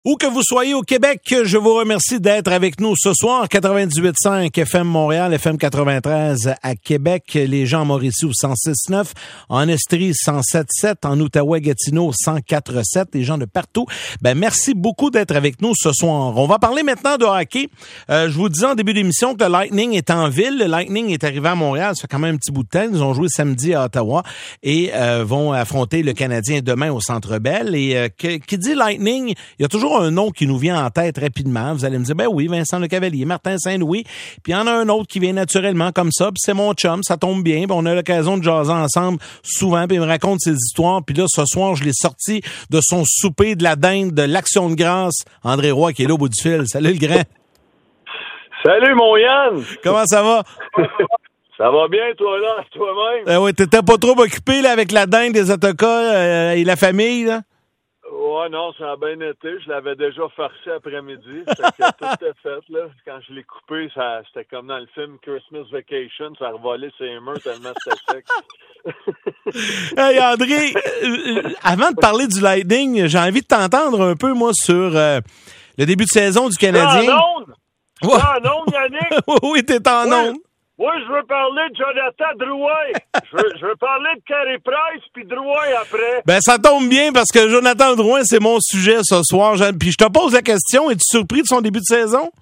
Où que vous soyez au Québec, je vous remercie d'être avec nous ce soir. 98.5 FM Montréal, FM 93 à Québec, les gens en Mauricie au 106.9, en Estrie 107.7, en Outaouais-Gatineau 104.7, les gens de partout. Merci beaucoup d'être avec nous ce soir. On va parler maintenant de hockey. Je vous disais en début d'émission que le Lightning est en ville. Le Lightning est arrivé à Montréal, ça fait quand même un petit bout de temps. Ils ont joué samedi à Ottawa et vont affronter le Canadien demain au Centre Bell. Et qui dit Lightning, il y a toujours un nom qui nous vient en tête rapidement. Vous allez me dire, oui, Vincent Lecavalier, Martin Saint-Louis, puis il y en a un autre qui vient naturellement comme ça, puis c'est mon chum, ça tombe bien, puis on a l'occasion de jaser ensemble souvent, puis il me raconte ses histoires, puis là, ce soir, je l'ai sorti de son souper de la dinde de l'Action de grâce, André Roy, qui est là au bout du fil. Salut, le grand! Salut, mon Yann! Comment ça va? Ça va bien, toi, là, toi-même? Oui, t'étais pas trop occupé, là, avec la dinde des autocars et la famille, là? Ouais, non, ça a bien été. Je l'avais déjà farci après-midi. Tout était fait, là. Quand je l'ai coupé, c'était comme dans le film Christmas Vacation. Ça a revolé ses murs tellement c'était sec. Hey, André, avant de parler du Lightning, j'ai envie de t'entendre un peu, moi, sur le début de saison du Canadien. En onde? En onde, Yannick? Oui, t'es en onde. Oui, je veux parler de Jonathan Drouin. Je veux parler de Carey Price puis Drouin après. Ça tombe bien parce que Jonathan Drouin, c'est mon sujet ce soir. Puis je te pose la question, es-tu surpris de son début de saison?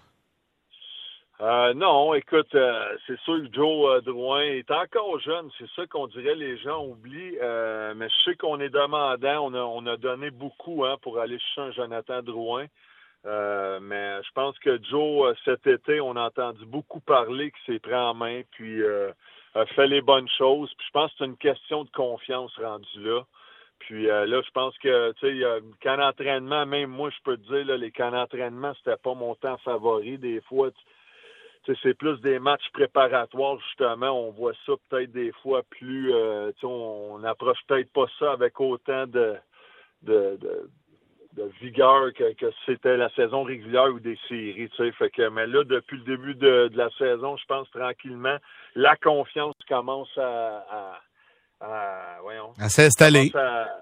Non, écoute, c'est sûr que Joe Drouin est encore jeune. C'est ça qu'on dirait les gens oublient. Mais je sais qu'on est demandant. On a donné beaucoup pour aller chercher un Jonathan Drouin. Mais je pense que Joe, cet été, on a entendu beaucoup parler qu'il s'est pris en main, puis a fait les bonnes choses. Puis je pense que c'est une question de confiance rendue là. Puis là, je pense que, tu sais, le camp d'entraînement, même moi, je peux te dire, là, les camps d'entraînement, c'était pas mon temps favori. Des fois, tu sais, c'est plus des matchs préparatoires, justement. On voit ça peut-être des fois plus, tu sais, on n'approche peut-être pas ça avec autant de vigueur que c'était la saison régulière ou des séries, tu sais. Fait que, mais là, depuis le début de la saison, je pense tranquillement, la confiance commence à s'installer.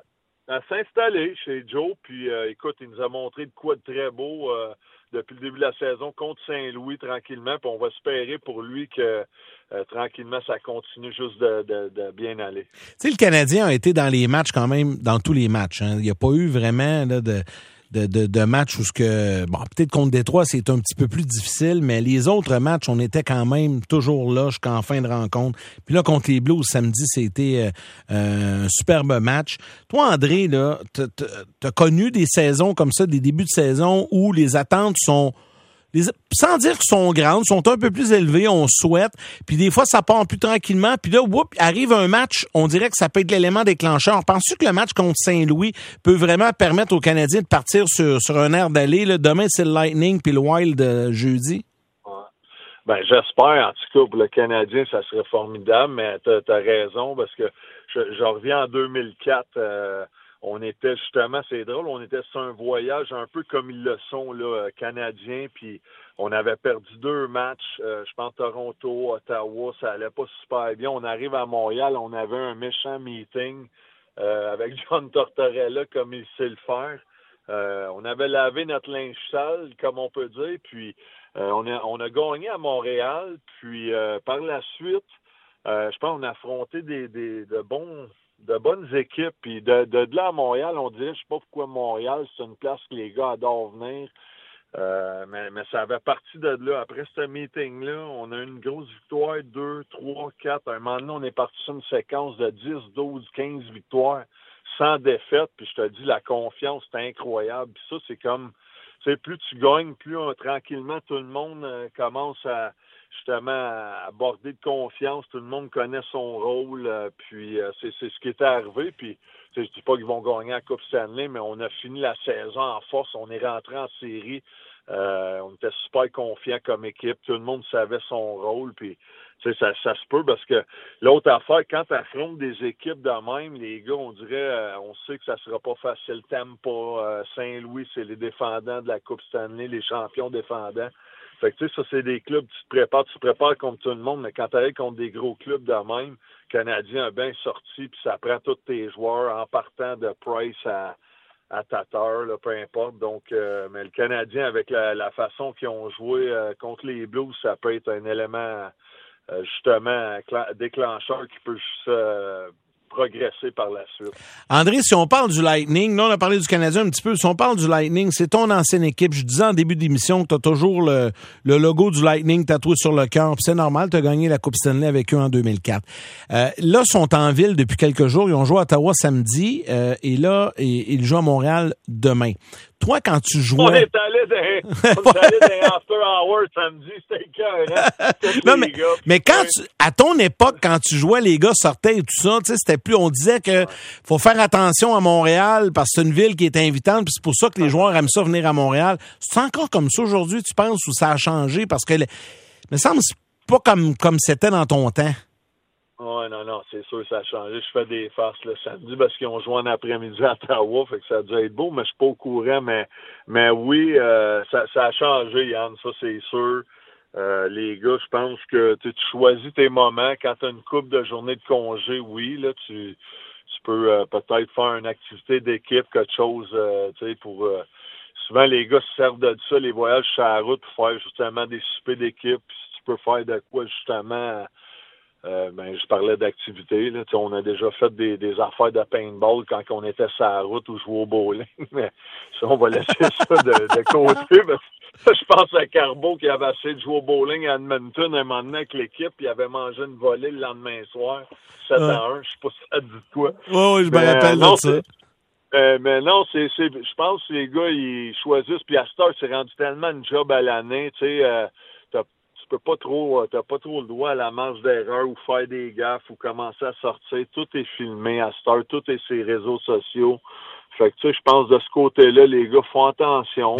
À s'installer chez Joe. Puis, écoute, il nous a montré de quoi de très beau depuis le début de la saison contre Saint-Louis, tranquillement. Puis on va espérer pour lui que tranquillement, ça continue juste de bien aller. Tu sais, le Canadien a été dans les matchs quand même, dans tous les matchs. Il n'y a pas eu vraiment là, de matchs où peut-être contre Détroit, c'est un petit peu plus difficile, mais les autres matchs, on était quand même toujours là jusqu'en fin de rencontre. Puis là, contre les Blues, samedi, c'était un superbe match. Toi, André, là, t'as connu des saisons comme ça, des débuts de saison où les attentes sont... sans dire qu'elles sont grandes, sont un peu plus élevées, on souhaite, puis des fois, ça part plus tranquillement, puis là, arrive un match, on dirait que ça peut être l'élément déclencheur. Penses-tu que le match contre Saint-Louis peut vraiment permettre aux Canadiens de partir sur un air d'aller? Là? Demain, c'est le Lightning puis le Wild jeudi. Ouais. J'espère, en tout cas, pour le Canadien, ça serait formidable, mais t'as raison, parce que je reviens en 2004, on était justement, c'est drôle, on était sur un voyage un peu comme ils le sont, là, canadiens, puis on avait perdu 2 matchs, je pense Toronto, Ottawa, ça allait pas super bien. On arrive à Montréal, on avait un méchant meeting avec John Tortorella, comme il sait le faire. On avait lavé notre linge sale, comme on peut dire, puis on a gagné à Montréal, puis par la suite, je pense qu'on a affronté de bonnes équipes. Puis de là à Montréal, on dirait, je sais pas pourquoi Montréal, c'est une place que les gars adorent venir. Mais ça avait parti de là. Après ce meeting-là, on a eu une grosse victoire, 2, 3, 4. À un moment donné, on est parti sur une séquence de 10, 12, 15 victoires sans défaite. Puis je te dis, la confiance, c'est incroyable. Puis ça, c'est comme, tu sais, plus tu gagnes, plus tranquillement, tout le monde commence à aborder de confiance, tout le monde connaît son rôle, puis c'est ce qui est arrivé, puis je dis pas qu'ils vont gagner la Coupe Stanley, mais on a fini la saison en force, on est rentré en série, on était super confiants comme équipe, tout le monde savait son rôle, puis ça se peut parce que l'autre affaire, quand tu affrontes des équipes de même, les gars, on dirait, on sait que ça sera pas facile. Tampa, Saint-Louis, c'est les défendants de la Coupe Stanley, les champions défendants. Fait que tu sais, ça, c'est des clubs, tu te prépares contre tout le monde, mais quand tu arrives contre des gros clubs de même, le Canadien a bien sorti, puis ça prend tous tes joueurs en partant de Price à Tatar, là, peu importe. Donc, mais le Canadien, avec la façon qu'ils ont joué contre les Blues, ça peut être un élément justement déclencheur qui peut juste progresser par la suite. André, si on parle du Lightning, là, on a parlé du Canadien un petit peu, si on parle du Lightning, c'est ton ancienne équipe. Je disais en début d'émission que tu as toujours le logo du Lightning tatoué sur le cœur. C'est normal, tu as gagné la Coupe Stanley avec eux en 2004. Là, ils sont en ville depuis quelques jours. Ils ont joué à Ottawa samedi et là, ils jouent à Montréal demain. Toi, quand tu jouais... On est allé dans After Hours samedi, c'était écœurant. Non, mais quand à ton époque, quand tu jouais, les gars sortaient et tout ça, tu sais, c'était plus, on disait que faut faire attention à Montréal parce que c'est une ville qui est invitante puis c'est pour ça que les joueurs aiment ça venir à Montréal. C'est encore comme ça aujourd'hui, tu penses, ou ça a changé parce que, me semble, c'est pas comme c'était dans ton temps. Oui, non, c'est sûr que ça a changé. Je fais des farces le samedi parce qu'ils ont joué en après-midi à Ottawa, fait que ça a dû être beau, mais je suis pas au courant. Mais oui, ça a changé, Yann, ça c'est sûr. Les gars, je pense que tu choisis tes moments. Quand tu as une couple de journées de congé, oui, là, tu peux peut-être faire une activité d'équipe, quelque chose, tu sais, pour... souvent, les gars se servent de ça, les voyages sur la route, pour faire justement des soupers d'équipe. Puis si tu peux faire de quoi, justement... je parlais d'activité. Là. On a déjà fait des affaires de paintball quand on était sur la route ou jouer au bowling. Mais ça, on va laisser ça de côté. Je pense à Carbo qui avait essayé de jouer au bowling à Edmonton un moment donné avec l'équipe. Il avait mangé une volée le lendemain soir. 7-1. Je sais pas si ça dit quoi. Oui, je me rappelle de ça. Mais non, je pense que les gars, ils choisissent. Puis à cette heure, c'est rendu tellement une job à l'année. Tu sais, t'as pas trop le droit à la marge d'erreur ou faire des gaffes ou commencer à sortir. Tout est filmé à cette heure, tout est sur les réseaux sociaux. Fait que tu sais, je pense de ce côté-là, les gars font attention. Mais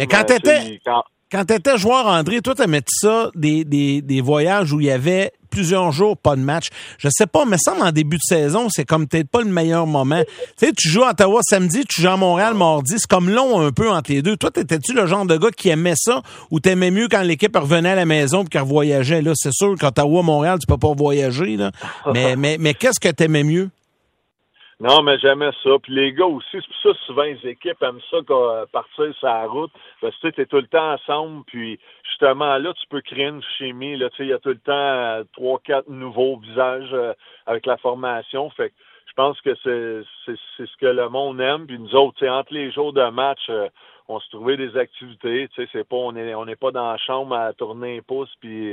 quand t'étais joueur, André, toi, t'aimais ça, des voyages où il y avait plusieurs jours, pas de match. Je sais pas, mais ça, en début de saison, c'est comme peut-être pas le meilleur moment. Tu sais, tu joues à Ottawa samedi, tu joues à Montréal mardi, c'est comme long un peu entre les deux. Toi, t'étais-tu le genre de gars qui aimait ça ou t'aimais mieux quand l'équipe revenait à la maison et qu'elle voyageait? Là, c'est sûr qu'Ottawa, Montréal, tu peux pas voyager, là. Mais qu'est-ce que t'aimais mieux? Non, mais j'aimais ça. Puis les gars aussi, c'est pour ça souvent les équipes aiment ça partir sur la route. Parce que tu es tout le temps ensemble, puis justement là, tu peux créer une chimie. Là, il y a tout le temps 3-4 nouveaux visages avec la formation. Fait que je pense que c'est ce que le monde aime. Puis nous autres, entre les jours de match, on se trouvait des activités. C'est pas on n'est pas dans la chambre à tourner un pouce puis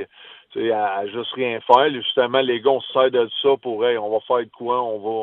à juste rien faire. Justement, les gars, on se sert de ça pour on va faire de quoi,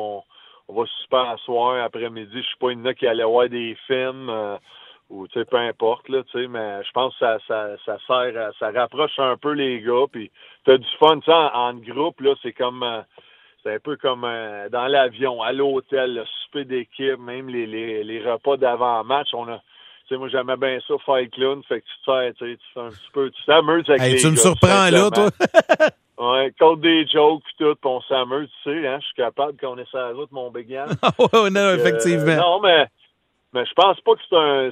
on va super asseoir après-midi. Je suis pas une qui allait voir des films ou peu importe là, mais je pense que ça sert, ça rapproche un peu les gars. Puis t'as du fun, en groupe là, c'est comme c'est un peu comme dans l'avion, à l'hôtel, le souper d'équipe, même les repas d'avant-match. Moi j'aimais bien ça faire clown, fait que tu fais un petit peu, tu t'amuses avec les gars. Tu me surprends là, toi. Ouais, compte des jokes pis tout, pis on s'amuse, tu sais, je suis capable quand on est sur la route, mon big Yann. Ouais, non, effectivement. Non, mais je pense pas que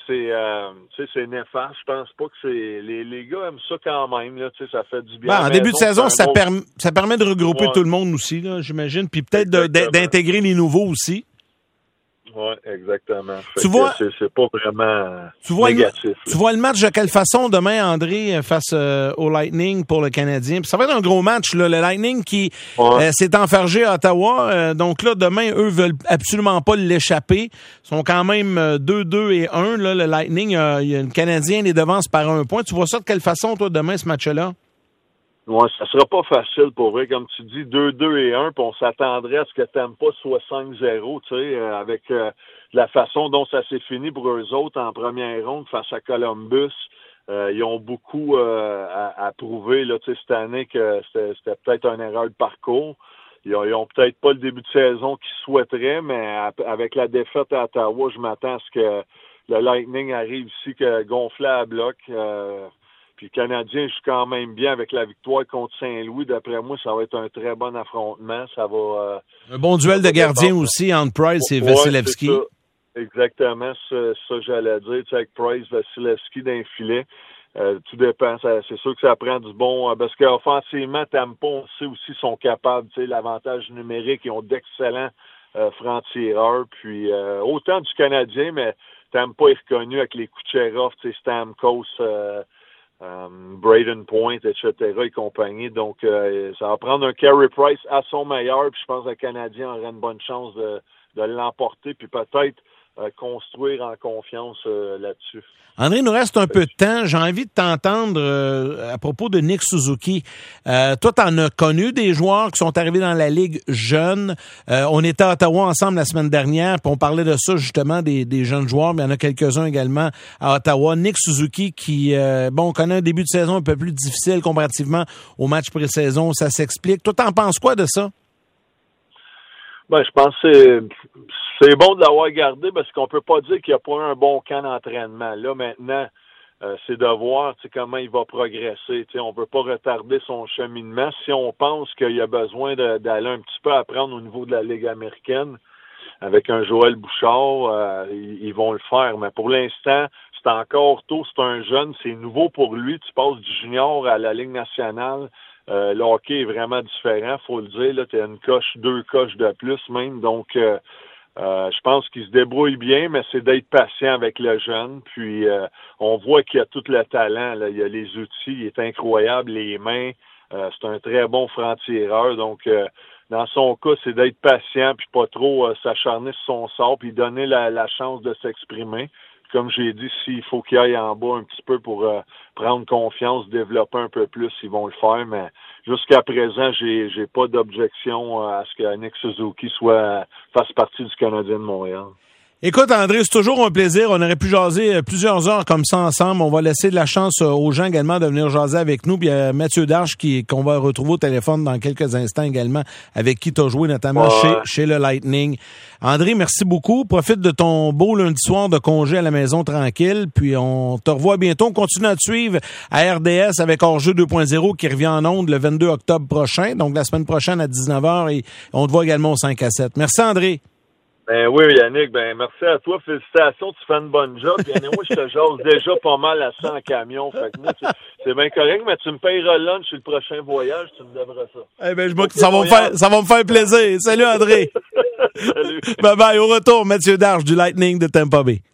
c'est néfaste. Je pense pas que c'est les gars aiment ça quand même, là, tu sais, ça fait du bien. En début de saison, ça permet de regrouper tout le monde aussi, là, j'imagine, puis peut-être d'intégrer les nouveaux aussi. Oui, exactement. Tu vois, c'est pas vraiment négatif. Tu vois le match de quelle façon demain, André, face au Lightning pour le Canadien? Puis ça va être un gros match, là. Le Lightning qui s'est enfargé à Ottawa. Donc là, demain, eux veulent absolument pas l'échapper. Ils sont quand même 2-2 et 1. Là, le Lightning, il y a une Canadienne les devance par 1 point. Tu vois ça de quelle façon, toi, demain, ce match-là? Ouais, ça sera pas facile pour eux, comme tu dis, 2-2 et 1, puis on s'attendrait à ce que t'aimes pas soit 5-0, tu sais, avec la façon dont ça s'est fini pour eux autres en première ronde face à Columbus. Ils ont beaucoup à prouver là, tu sais, cette année que c'était peut-être une erreur de parcours. Ils ont peut-être pas le début de saison qu'ils souhaiteraient, mais avec la défaite à Ottawa, je m'attends à ce que le Lightning arrive ici gonflé à bloc. Puis le Canadien joue quand même bien avec la victoire contre Saint-Louis. D'après moi, ça va être un très bon affrontement. Ça va un bon duel de gardiens aussi entre Price et Vasilevski. Exactement, ça j'allais dire. Tu sais, avec Price, Vasilevski dans le filet. Tout dépend. C'est sûr que ça prend du bon. Parce qu'offensivement, Tampa, on sait aussi, sont capables. Tu sais, l'avantage numérique, ils ont d'excellents franc-tireur. Puis autant du Canadien, mais Tampa est reconnu avec les Kucherov, Stamkos, Braden Point, etc. et compagnie. Donc, ça va prendre un Carey Price à son meilleur. Puis je pense que le Canadien aurait une bonne chance de l'emporter. Puis peut-être construire en confiance là-dessus. André, il nous reste un peu de temps. J'ai envie de t'entendre à propos de Nick Suzuki. Toi, t'en as connu des joueurs qui sont arrivés dans la Ligue jeunes. On était à Ottawa ensemble la semaine dernière, puis on parlait de ça justement, des jeunes joueurs, mais il y en a quelques-uns également à Ottawa. Nick Suzuki qui, on connaît un début de saison un peu plus difficile comparativement au match pré-saison. Ça s'explique. Toi, t'en penses quoi de ça? Ben, je pense que c'est bon de l'avoir gardé parce qu'on peut pas dire qu'il n'y a pas eu un bon camp d'entraînement. Là, maintenant, c'est de voir comment il va progresser. On ne veut pas retarder son cheminement. Si on pense qu'il a besoin d'aller un petit peu apprendre au niveau de la Ligue américaine avec un Joël Bouchard, ils vont le faire. Mais pour l'instant, c'est encore tôt, c'est un jeune, c'est nouveau pour lui. Tu passes du junior à la Ligue nationale. Le hockey est vraiment différent, faut le dire. Là, tu as une coche, 2 coches de plus même. Donc, je pense qu'il se débrouille bien, mais c'est d'être patient avec le jeune. Puis, on voit qu'il a tout le talent. Là. Il a les outils, il est incroyable, les mains. C'est un très bon franc-tireur. Donc, dans son cas, c'est d'être patient puis pas trop s'acharner sur son sort puis donner la chance de s'exprimer. Comme j'ai dit, s'il faut qu'il aille en bas un petit peu pour prendre confiance, développer un peu plus, ils vont le faire. Mais jusqu'à présent, j'ai pas d'objection à ce que Nick Suzuki fasse partie du Canadien de Montréal. Écoute, André, c'est toujours un plaisir. On aurait pu jaser plusieurs heures comme ça ensemble. On va laisser de la chance aux gens également de venir jaser avec nous. Puis il y a Mathieu Darche qu'on va retrouver au téléphone dans quelques instants également, avec qui tu as joué notamment chez le Lightning. André, merci beaucoup. Profite de ton beau lundi soir de congé à la maison tranquille. Puis on te revoit bientôt. On continue à te suivre à RDS avec Hors-jeu 2.0 qui revient en ondes le 22 octobre prochain. Donc la semaine prochaine à 19h. Et on te voit également au 5 à 7. Merci, André. Ben oui, Yannick, merci à toi. Félicitations, tu fais une bonne job. Yannick, moi, je te jase déjà pas mal à ça en camion. Fait que moi, c'est bien correct, mais tu me payeras le lunch sur le prochain voyage, tu me devras ça. Eh ben, ça va me faire plaisir. Salut, André. Salut. Bye bye. Au retour, Mathieu Darche du Lightning de Tampa Bay.